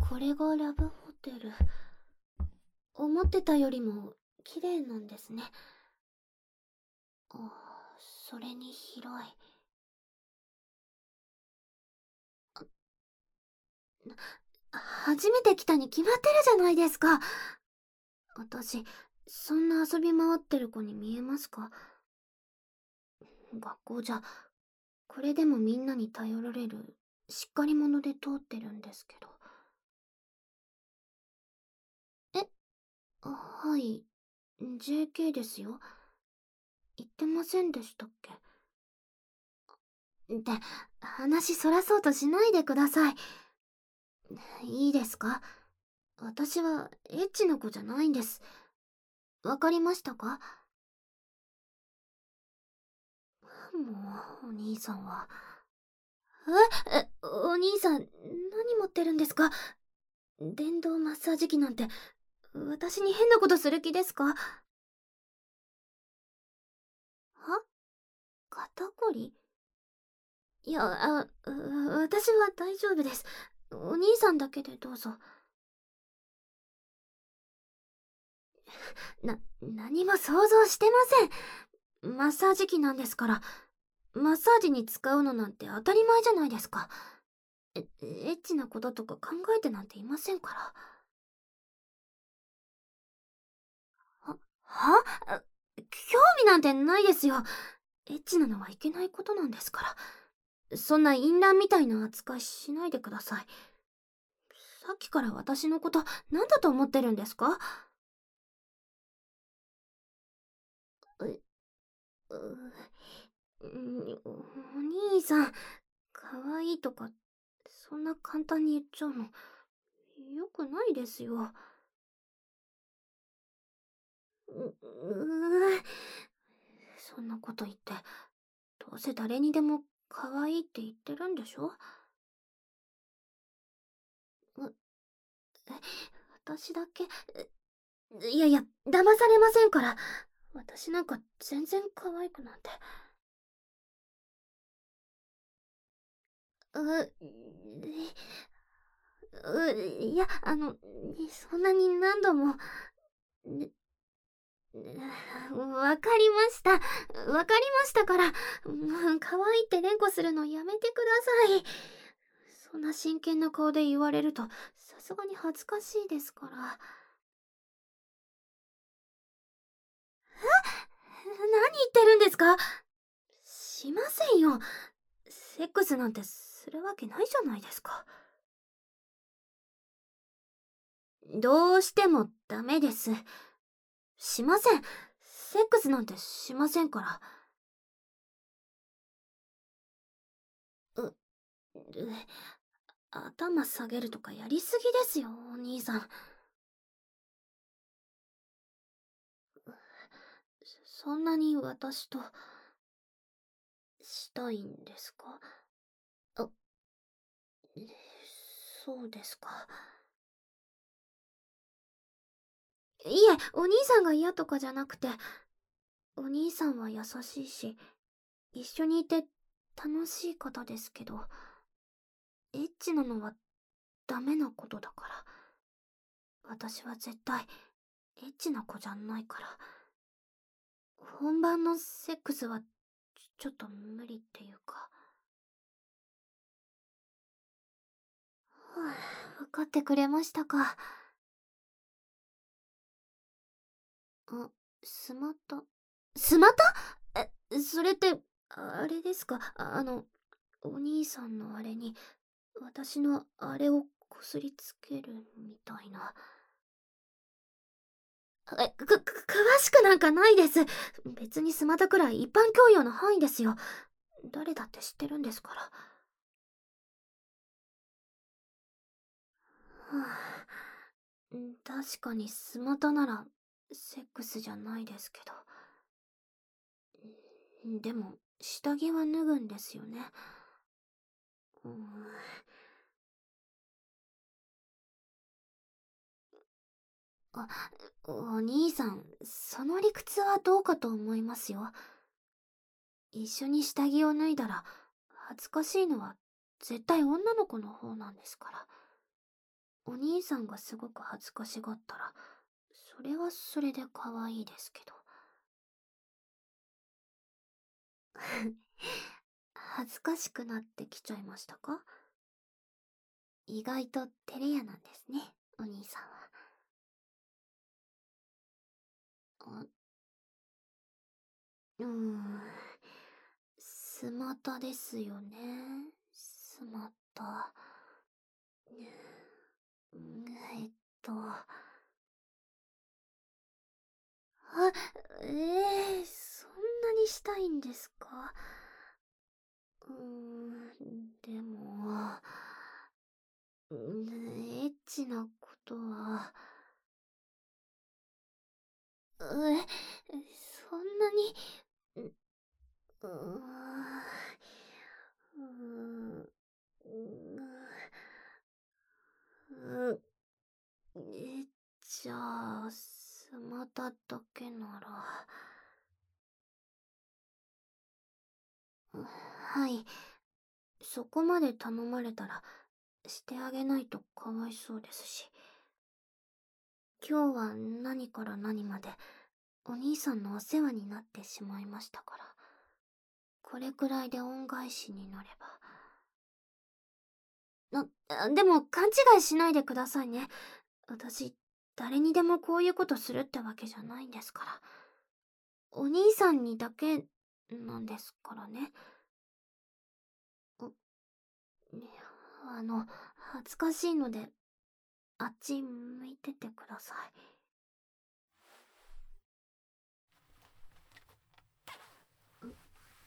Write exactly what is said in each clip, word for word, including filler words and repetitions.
これがラブホテル。思ってたよりも綺麗なんですね。あ、それに広い。初めて来たに決まってるじゃないですか。私、そんな遊び回ってる子に見えますか？学校じゃ、これでもみんなに頼られる、しっかり者で通ってるんですけど。え、あ、はい、ジェーケー ですよ。言ってませんでしたっけ？って、話そらそうとしないでください。いいですか？私はエッチな子じゃないんです。わかりましたか？もう、お兄さんは。え、え、お兄さん、何持ってるんですか？電動マッサージ機なんて、私に変なことする気ですか？は？肩こり？いや、あ、う私は大丈夫です。お兄さんだけでどうぞ。な、何も想像してません。マッサージ機なんですから。マッサージに使うのなんて当たり前じゃないですか。え、エッチなこととか考えてなんていませんから。は、はあ、興味なんてないですよ。エッチなのはいけないことなんですから。そんな淫乱みたいな扱いしないでください。さっきから私のこと何だと思ってるんですか？え、う、うん、お兄さん、可愛いとか、そんな簡単に言っちゃうの、よくないですよ。う、うーそんなこと言って、どうせ誰にでも可愛いって言ってるんでしょ？う、え、私だけ、え、いやいや、騙されませんから。私なんか全然可愛くなんて。う、う、いや、あの、そんなに何度も、ね、わかりました。わかりましたから。もう可愛いって連呼するのやめてください。そんな真剣な顔で言われると、さすがに恥ずかしいですから。何言ってるんですか？しませんよ。セックスなんてするわけないじゃないですか。どうしてもダメです。しません。セックスなんてしませんから。う、う、頭下げるとかやりすぎですよ、お兄さん。そんなに私と、したいんですか？あ、そうですか。いえ、お兄さんが嫌とかじゃなくて、お兄さんは優しいし、一緒にいて楽しい方ですけど、エッチなのはダメなことだから。私は絶対、エッチな子じゃないから。本番のセックスは、ちょちょっと無理っていうか。はあ、分かってくれましたか。あ、スマタ。スマタ？え、それって、あれですか？あの、お兄さんのあれに、私のあれをこすりつけるみたいな。え、く、く、詳しくなんかないです。別にスマタくらい一般教養の範囲ですよ。誰だって知ってるんですから。はあ、確かにスマタなら、セックスじゃないですけど。でも、下着は脱ぐんですよね。うん、あ、お兄さん、その理屈はどうかと思いますよ。一緒に下着を脱いだら、恥ずかしいのは絶対女の子の方なんですから。 お兄さんがすごく恥ずかしがったら、それはそれで可愛いですけど。恥ずかしくなってきちゃいましたか？意外と照れ屋なんですね、お兄さんは。あ、うーん。スマタですよね。スマタ。うんえっと。あ、ええー、そんなにしたいんですか？うーん、でも、うん、エッチなことは、え、そんなに、う、うーん、うーん、うえ、じゃあ、スマタだけなら、はい、そこまで頼まれたら、してあげないとかわいそうですし。今日は何から何まで、お兄さんのお世話になってしまいましたから。これくらいで恩返しになれば。な、でも勘違いしないでくださいね。私、誰にでもこういうことするってわけじゃないんですから。お兄さんにだけなんですからね。ねあの、恥ずかしいので、あっち向いててください。う、うん、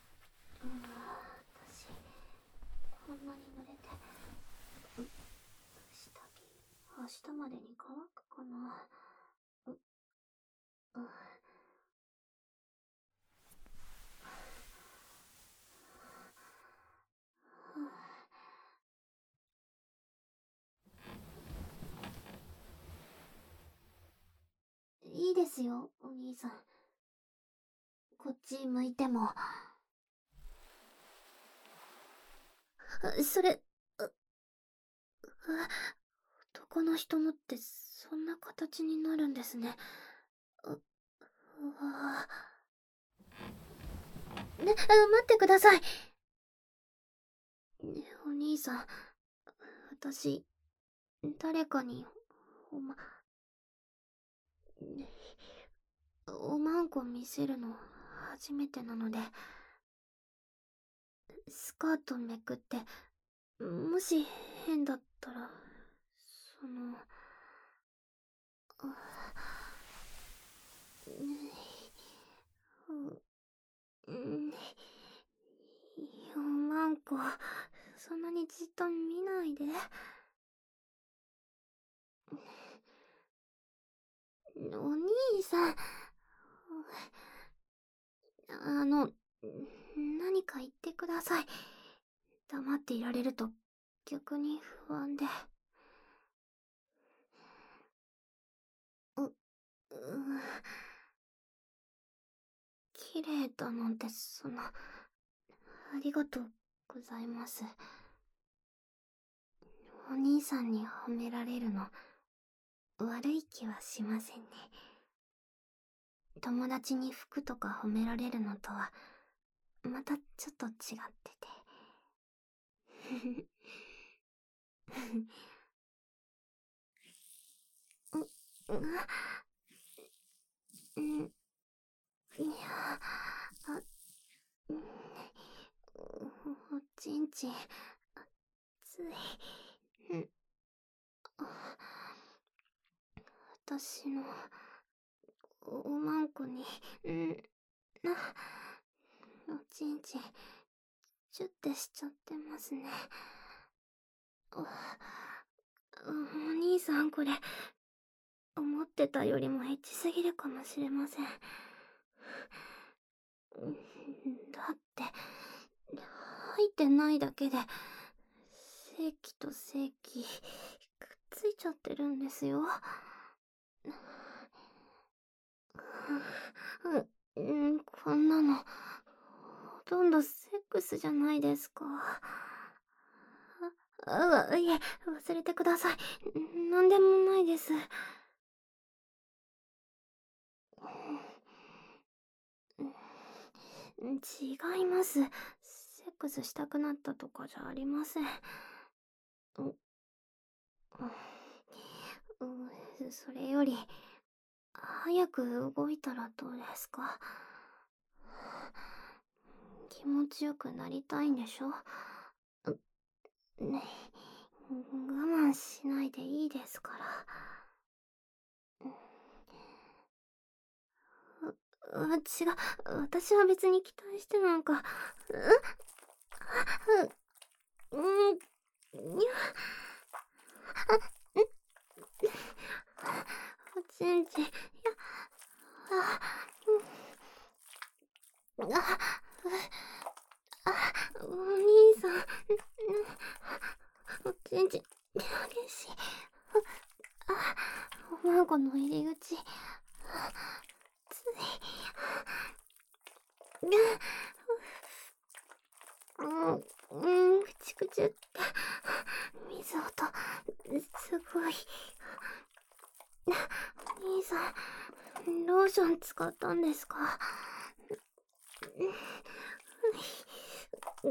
私、こんなに濡れて、う、下着、明日までに乾くかな。う、う、いいですよ、お兄さん。こっち向いても。それ、う、う、男の人のってそんな形になるんですね。う、うわぁ。ね、待ってください。ね、お兄さん、私、誰かに、おま、ね、おまんこ見せるの初めてなので、スカートめくって、もし変だったら、その、うん、おまんこ、そんなにじっと見ないで。お兄さん、あの、何か言ってください。黙っていられると逆に不安で。う、う、綺麗だなんてそんな、ありがとうございます。お兄さんに褒められるの、悪い気はしませんね。友達に服とか褒められるのとは、またちょっと違ってて。う、う、うん、いや、あ、うん、おちんちん、熱い。うん、私の、おまんこに、んな、おちんちん、チュッてしちゃってますね。お、お兄さんこれ、思ってたよりもエッチすぎるかもしれません。だって、入ってないだけで、正規と正規、くっついちゃってるんですよ。う、うん、こんなの、ほとんどセックスじゃないですか。 あ、いえ、忘れてください。なんでもないです。違います。セックスしたくなったとかじゃありません。う、う、それより、早く動いたらどうですか？気持ちよくなりたいんでしょ？ね、我慢しないでいいですから。う、う、違う、私は別に期待してなんか、う、う、うん、にゃ、あ、ん、おちんちん、や、あ、うん、あ、あ、お兄さん、おちんちん、激しい。あ、おまんこの入り口、つい、うん、うん、くちくちって、水音、すごい。お兄さん、ローション使ったんですか？うん、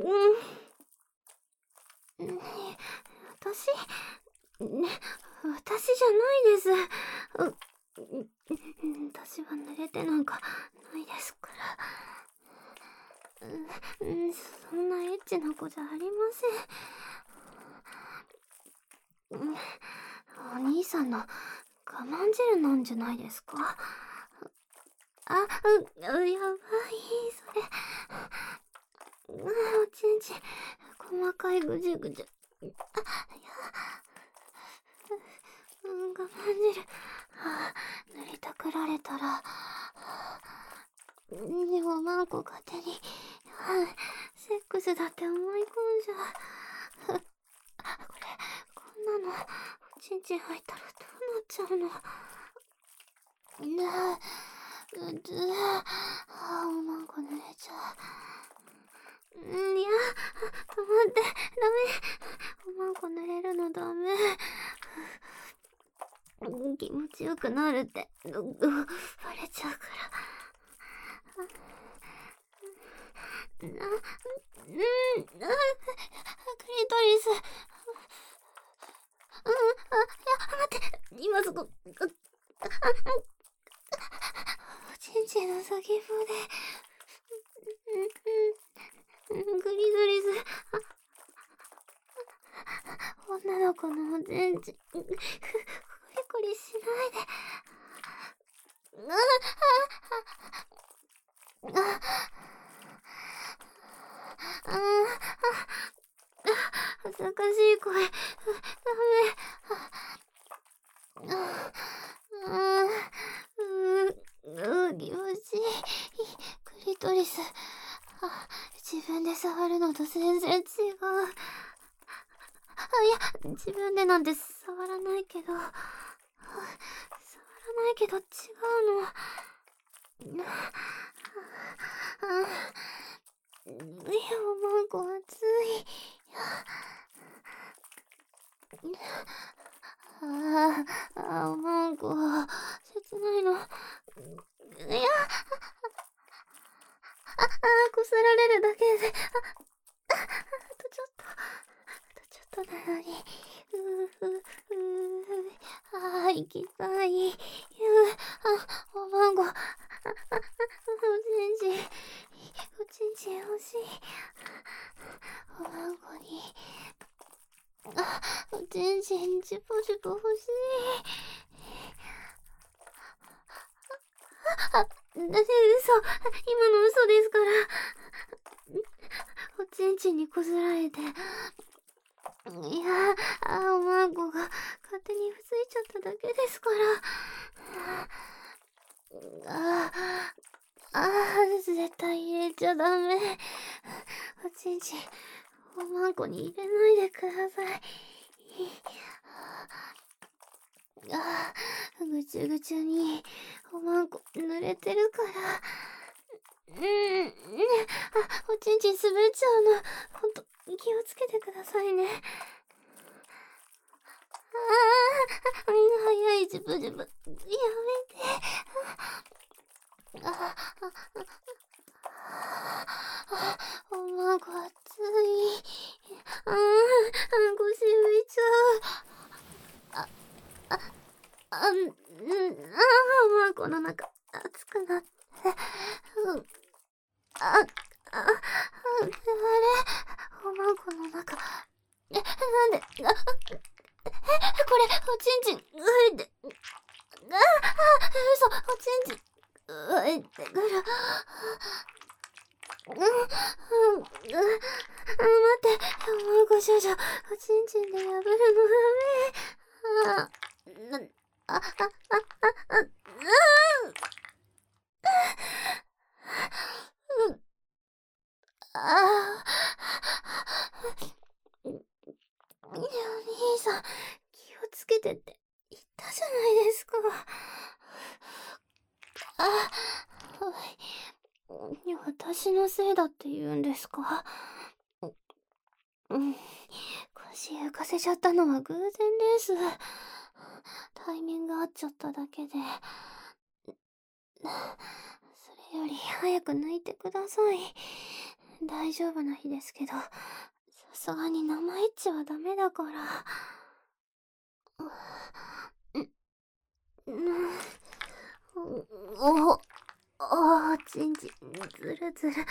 ね、私、ね、私じゃないです。う、私は濡れてなんかないですから。うん、そんなエッチな子じゃありません。うん、お兄さんの我慢汁なんじゃないですか？あ、う、う、やばい、それ。あ、おちんちん、細かいぐじゅぐじゅ。あ、いや、うん、我慢汁。はあ、塗りたくられたら、でもマンコ勝手に、はあ、セックスだって思い込んじゃう。これ、こんなの、おちんちん入ったらどうなっちゃうの？なあ、うず、ああ、おまんこ濡れちゃう。ん、いや、止まって、ダメ。おまんこ濡れるのダメ。気持ちよくなるって、バレちゃうから。な、うん、あ、クリトリス。うん、あ、いや、待って、今そこ、あ、あ、おちんちんの先っぽで、うん、うん、グリトリス。女の子のおちんちん、コリコリしないで。あ、あ、あ、あ、あ、恥ずかしい声。ダメ。あ、あ、う、う、気持ちいい。クリトリス。あ、自分で触るのと全然違う。あ、いや、自分でなんて触らないけど、触らないけど違うの。あ、いや、マンコ熱い。ああ、あ、マンコ、切ないの。いや、あ、あ、こすられるだけで、あ、あ、あとちょっと、あとちょっとなのに、うー、うー、うー、あー、行きたい。うー、あ、おまんご、あ、あ、あ、おちんちん、おちんちん欲しい。おまんこに、あ、おちんちん、チュポチュポ欲しい。あ、だって嘘、今の嘘ですから。おちんちんにこすられて。いやあ、おまんこが勝手にふついちゃっただけですから。ああ、ああ、絶対入れちゃダメ。おちんちん、おまんこに入れないでください。ああ、ぐちゅぐちゅに、おまんこ濡れてるから。うん、ね、あ、おちんちん滑っちゃうの。ほんと、気をつけてくださいね。 あ、早い、ジブジブ。やめて。あ、あ、あ、おまご熱い。ああ、腰浮いちゃう。あ、あ、あ、ん、ああ、おまごの中、熱くなって。うん、あ、あ、あ、あれ、おまごの中。え、なんで、あ、え、これ、おちんちん、ういて、あ、あ、嘘、おちんちん、ういてくる。うん、うん、うん、待って、おまご少女、おちんちんで破るのダメ。あ、な、あ、あ、あ、あ、あ、うん、うん、あー、お兄さん、気をつけてって言ったじゃないですか。あ、はい。私のせいだって言うんですか？うん。腰浮かせちゃったのは偶然です。タイミング合っちゃっただけで。それより早く抜いてください。大丈夫な日ですけど、さすがに生エッチはダメだから。うん、お、お、おちんちん、ずるずる。いや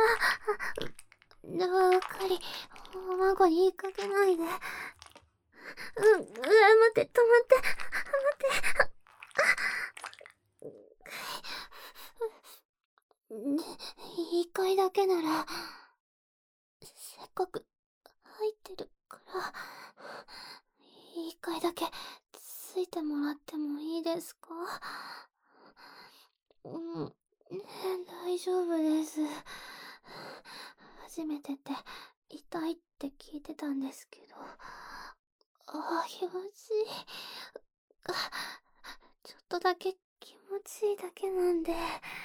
ー、わかり、おまごに言いかけないで。うん、うわ、待って、止まって、待って。ね、一回だけなら、せっかく入ってるから、一回だけついてもらってもいいですか？うん、大丈夫です。初めてって痛いって聞いてたんですけど。ああ、気持ちいい。あ、ちょっとだけ気持ちいいだけなんで。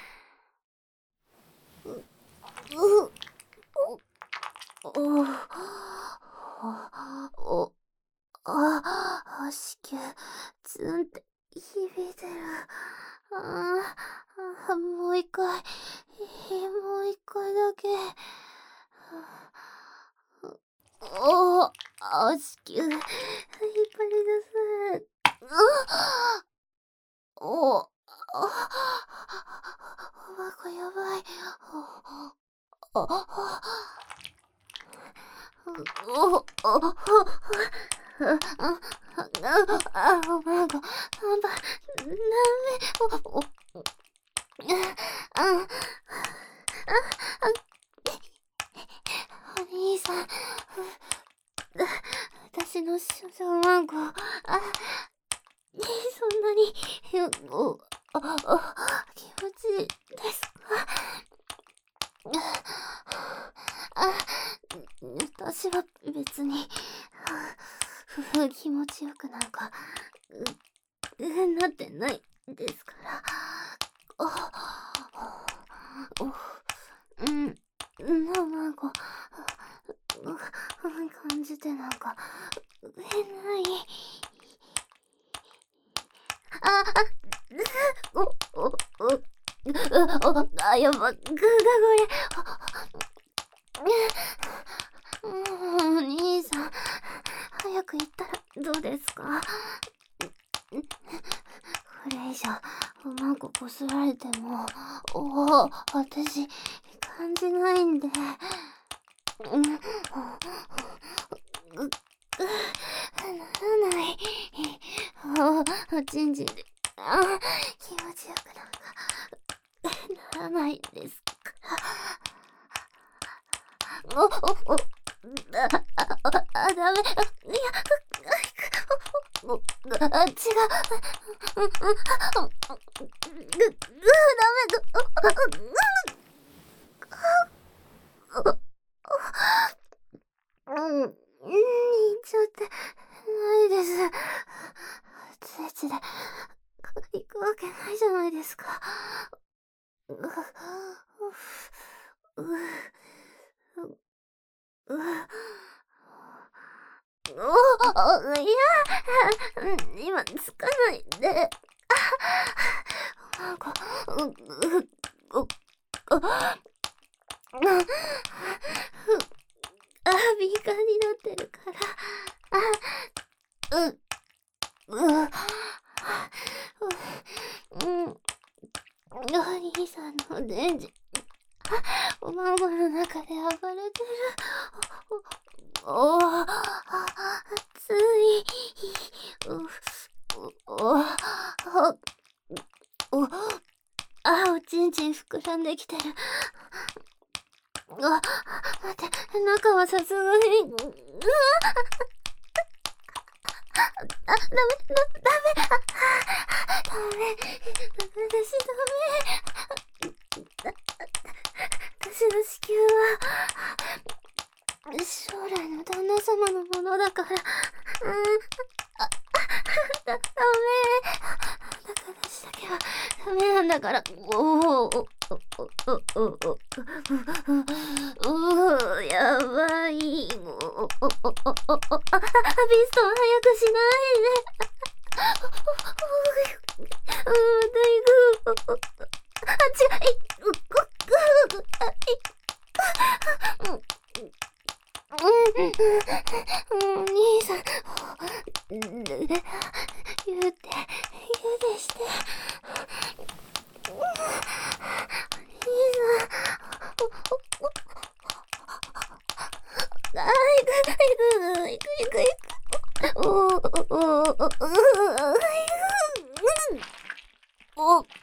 う、う、お、お、お、あ、子宮、ツンって響いてる。ああ、もう一回、もう一回だけ。おお、あ、子宮、引っ張り出す。あ、お、あ、おばこやばい。あ、あ、お、お、あ、あ、おばこ、ば、ダメ、お、お、あ、あ、お兄さん、私の少女マンゴー、あ、そんなに、お、あ、あ、気持ちいいですか？あ、私は別に、気持ちよくなんか、う、なってないですから。あ、お、うん、卵、感じてなんか、変ない。あ、あ、お、お、お、お、あ、やば、ぐだこれ。お兄さん、早く行ったらどうですか？これ以上、おまんここすられても、おお、私、感じないんで。うん、ぐ、ならない。お、おちんちんで、あ、気持ちよくなんか、ならないですから。お、お、お、あ、あ、あ、ダメ。いや、お、あ、違う。ぐ、ぐ、ダメ。うん、うん、言っちゃってないです。つえつで行くわけないじゃないですか。う、う、う、う、う、 お、いや、今つかないで。なんか、う、う、う、あ、あ、敏感になってるから。あ、う、う、う、うん。お兄さんの電池、おまんまの中で暴れてる。お、お、熱い。う、お、お、お、あ、おちんちん膨らんできてる。あ、待って、中はさすがに、うわ、あ、ダメ、だ、ダメ、あ、ダメ、私ダメ。私の子宮は、将来の旦那様のものだから、うん、あ、だ、ダメ。だから私だけはダメなんだから、おお、お、お、お、お、お、お、お、やばい。お、お、お、お、お、お、あ、ピストン早くしないで。うん、だいぶ、あ、違う、い、う、う、う、あ、い、うん、うん、兄さん、言うて、言うてして。兄さん、あ、行く、行く、行く、行く、行く。お、お、お、お、お、お、お、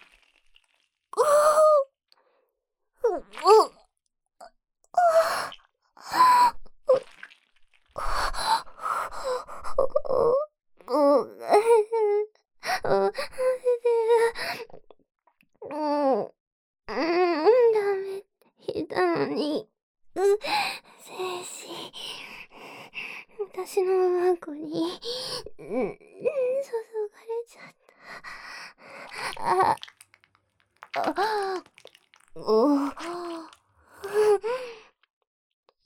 うん、うん、ダメって言ったのに、う、精子、私のマコに、うん、注がれちゃった。あ、あ、お、うん、うん、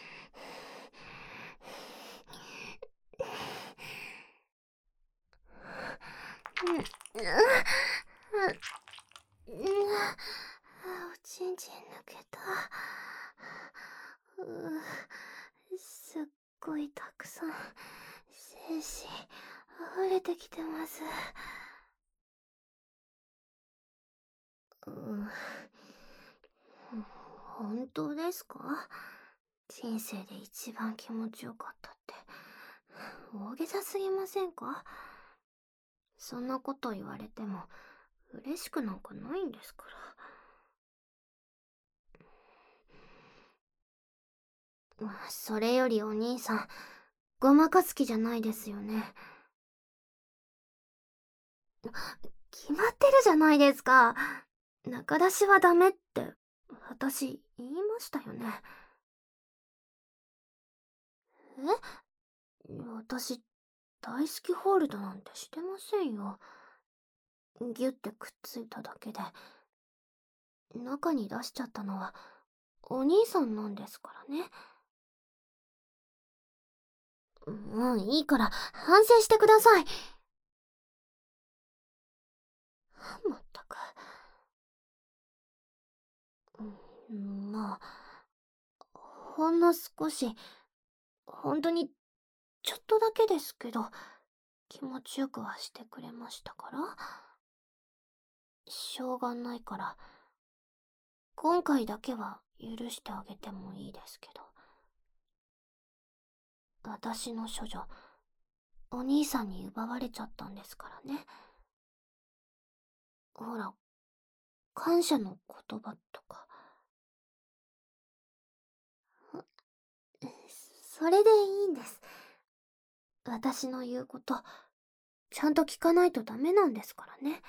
うん、おちんちん抜けた。う、すっごいたくさん精子溢れてきてます。うん、本当ですか？人生で一番気持ちよかったって大げさすぎませんか？そんなこと言われても嬉しくなんかないんですから。それよりお兄さん、ごまかす気じゃないですよね。決まってるじゃないですか。中出しはダメって私言いましたよね。え？私大好きホールドなんてしてませんよ。ギュってくっついただけで。中に出しちゃったのはお兄さんなんですからね。もういいから反省してください。まったく。うん、まあ、ほんの少し、本当にちょっとだけですけど、気持ちよくはしてくれましたから。しょうがないから、今回だけは許してあげてもいいですけど。私の処女、お兄さんに奪われちゃったんですからね。ほら、感謝の言葉とか。それでいいんです。私の言うこと、ちゃんと聞かないとダメなんですからね。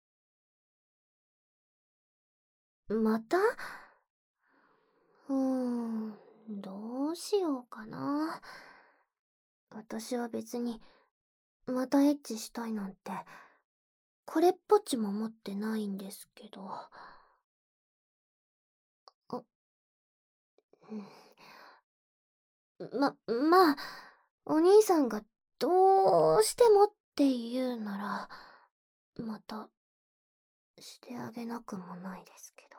また？うーん、どうしようかな。私は別に、またエッチしたいなんて、これっぽっちも思ってないんですけど。あ、うん、ま、まあ、 お兄さんがどうしてもって言うなら、また、してあげなくもないですけ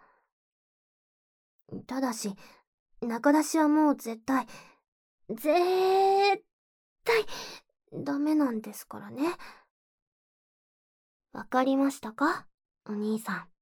ど。ただし、仲出しはもう絶対、絶対、ダメなんですからね。わかりましたか、お兄さん。